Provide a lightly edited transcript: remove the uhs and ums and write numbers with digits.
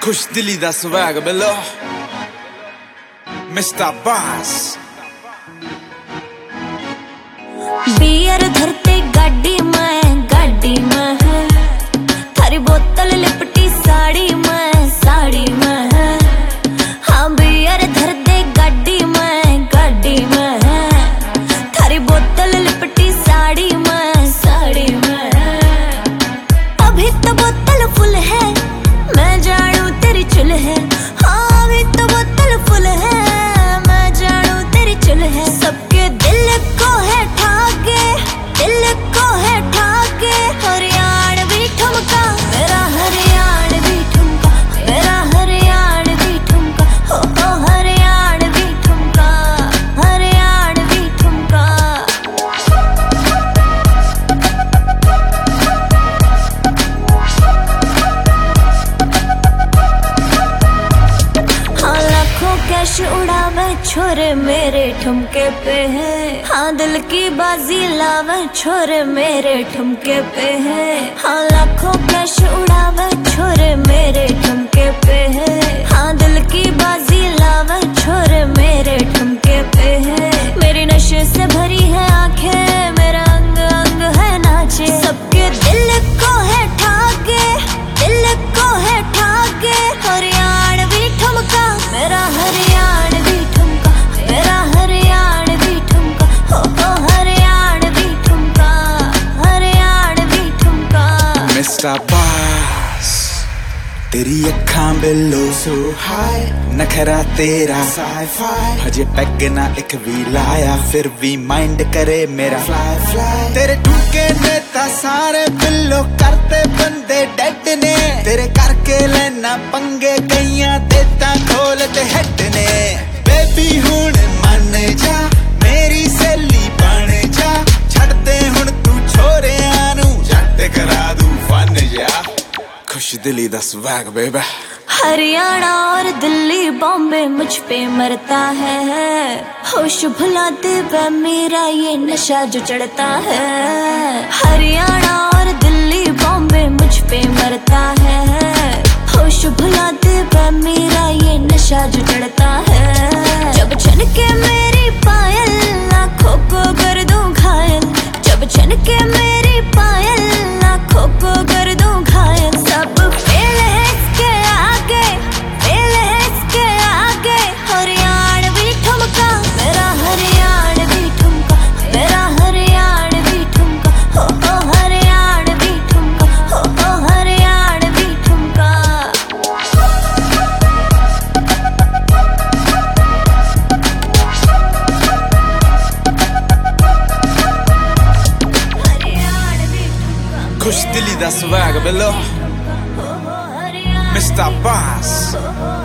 खुश दिली दा स्वैग मिलो मिस्टर बास। बियर धरते गाड़ी में है, थारी बोतल लिपटी साड़ी में है। हाँ बियर धरते गाड़ी में है, थारी बोतल लिपटी साड़ी में है। अभी तो बोतल फुल है, मैं जानू तेरी चुल है। हाँ अभी तो बोतल फुल है, मैं जानू तेरी चुल है। सबके दिल को है ठाके, दिल को है ठाके। हरियाणवी ठुमका मेरा, हरियाणवी ठुमका मेरा, हरियाणवी ठुमका हो हरियाणवी ठुमका, हरियाणवी ठुमका। हाँ लाखों कैश उड़ावे छोरे मेरे ठुमके पे है। हाँ दिल की बाजी लावे छोरे मेरे ठुमके पे है। हाँ लाखों कैश उड़ावे छोरे मेरे ठुमके पे है। हाँ दिल की बाजी लावे छोरे मेरे ठुमके पे है। मेरी नशे से भरी है आंखें, मेरा अंग अंग है नाचे। सबके दिल को है ठाके, दिल को है ठाके। हरियाणवी ठुमका मेरा, हरियाणवी ठुमका मेरा, हरियाणवी ठुमका हो हरियाणवी ठुमका, हरियाणवी ठुमका। मिस्टर बास तेरी अखां बिलो सो हाय, नखरा तेरा साई-फाई। हजे पैग ना एक भी लाया, फिर भी माइंड करे मेरा फ्लाई फ्लाई। तेरे ठुमके ने ता सारे बिलो करते बंदे डेड ने। तेरे करके लेना पंगे कईयां देता खोल ते हेड ने। बेबी हुण मन जा मेरी सहेली बन जा, छड़ दे हुण तू छोरियां नू, जट करा दूं फन जा। खुश दिली दा स्वैग बेबी। हरियाणा और दिल्ली बॉम्बे मुझ पे मरता है, होश भुलाते वह मेरा ये नशा जो चढ़ता है। हरियाणा और दिल्ली बॉम्बे मुझ पे मरता है, होश भुलाते वह मेरा ये नशा जो चढ़ता है। जब छनके मेरी पायल आँखों को कर दूं घायल, जब छनके मेरी पायल आँखों को कर दूं घायल। सब फेल है इसके आगे, फेल है इसके आगे। हरियाणवी ठुमका मेरा, हरियाणवी ठुमका मेरा, हरियाणवी ठुमका हो हरियाणवी ठुमका हो हरियाणवी ठुमका। हरियाणवी ठुमका खुश दिली दा स्वैग मिलो मिस्टर बास।